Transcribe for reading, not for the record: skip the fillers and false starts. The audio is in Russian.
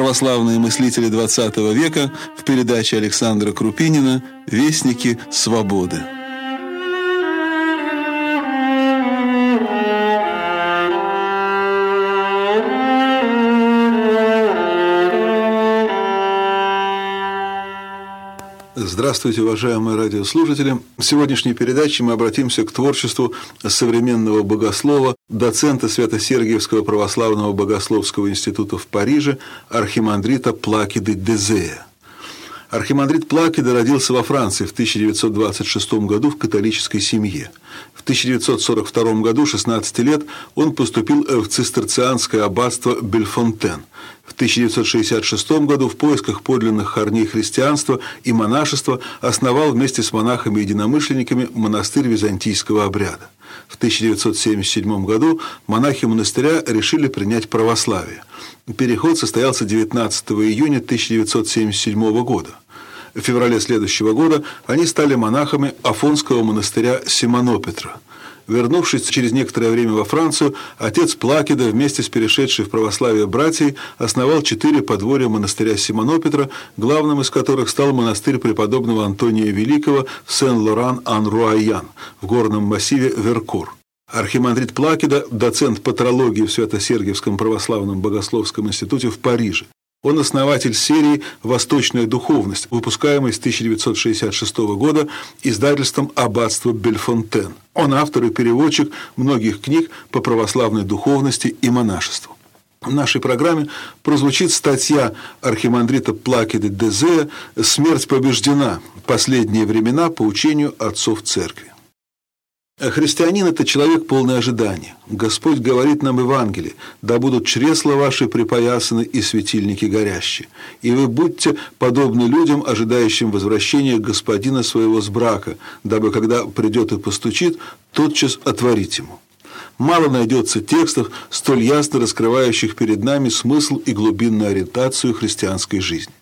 православные мыслители XX века в передаче Александра Крупинина «Вестники свободы». Здравствуйте, уважаемые радиослушатели. В сегодняшней передаче мы обратимся к творчеству современного богослова, доцента Свято-Сергиевского православного богословского института в Париже, архимандрита Плакиды Дезея. Архимандрит Плакида родился во Франции в 1926 году в католической семье. В 1942 году, 16 лет, он поступил в цистерцианское аббатство Бельфонтен. В 1966 году в поисках подлинных корней христианства и монашества основал вместе с монахами-единомышленниками монастырь византийского обряда. В 1977 году монахи монастыря решили принять православие. Переход состоялся 19 июня 1977 года. В феврале следующего года они стали монахами Афонского монастыря Симонопетра. Вернувшись через некоторое время во Францию, отец Плакида вместе с перешедшей в православие братьей основал 4 подворья монастыря Симонопетра, главным из которых стал монастырь преподобного Антония Великого в Сен-Лоран-ан-Руайян в горном массиве Веркор. Архимандрит Плакида – доцент патрологии в Свято-Сергиевском православном богословском институте в Париже. Он основатель серии «Восточная духовность», выпускаемой с 1966 года издательством аббатства Бельфонтен. Он автор и переводчик многих книг по православной духовности и монашеству. В нашей программе прозвучит статья архимандрита Плакиды Дезея «Смерть побеждена. Последние времена по учению отцов церкви». Христианин – это человек полный ожидания. Господь говорит нам в Евангелии: «Да будут чресла ваши припоясаны и светильники горящие. И вы будьте подобны людям, ожидающим возвращения Господина своего с брака, дабы, когда придет и постучит, тотчас отворить ему». Мало найдется текстов, столь ясно раскрывающих перед нами смысл и глубинную ориентацию христианской жизни.